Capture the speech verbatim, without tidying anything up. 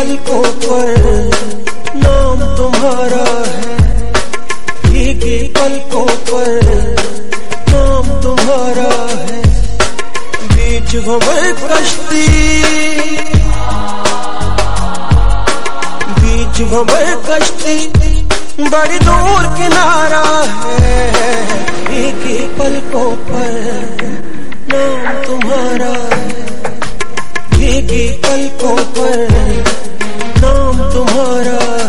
पलकों पर नाम तुम्हारा है, भीगी पलकों पर नाम तुम्हारा है। बीच भंवर कश्ती, बीच भंवर कश्ती बड़ी दूर किनारा है, भीगी पलकों पर नाम तुम्हारा है, भीगी पलकों पर नाम तुम्हारा